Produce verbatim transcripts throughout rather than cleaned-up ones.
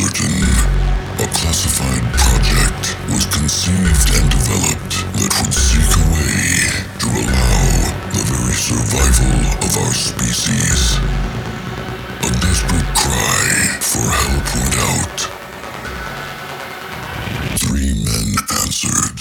certain. A classified project was conceived and developed that would seek a way to allow the very survival of our species. A desperate cry for help went out. Three men answered.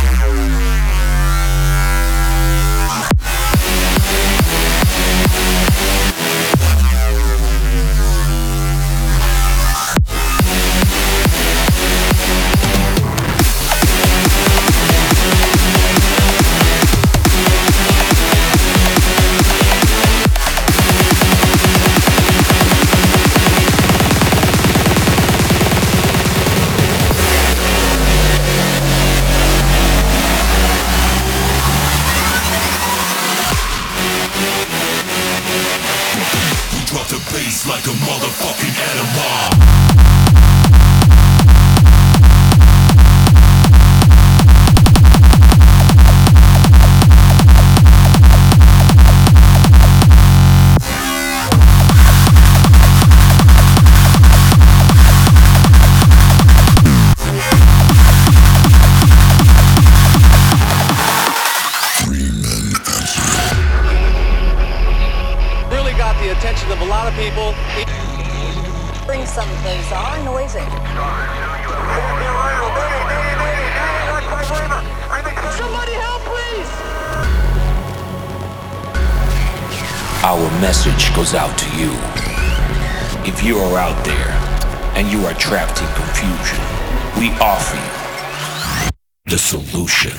Drop the bass like a motherfucking animal. Got the attention of a lot of people. Bring some bizarre noise in. Somebody help, please! Our message goes out to you. If you are out there and you are trapped in confusion, we offer you the solution.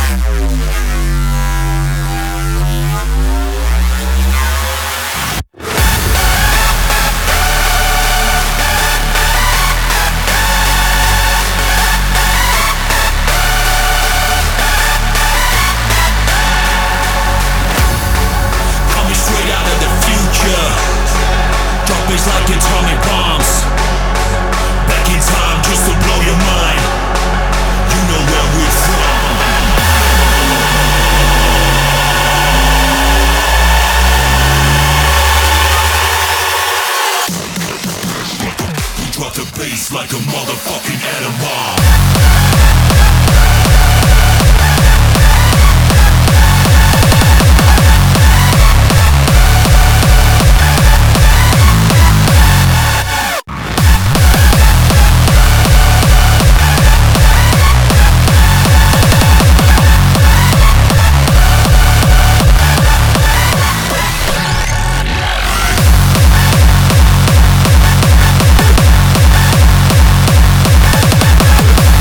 It's like atomic bombs. Back in time just to blow your mind. You know where we're from. We drop the bass like a motherfucking animal.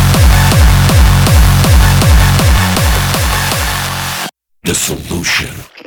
The solution.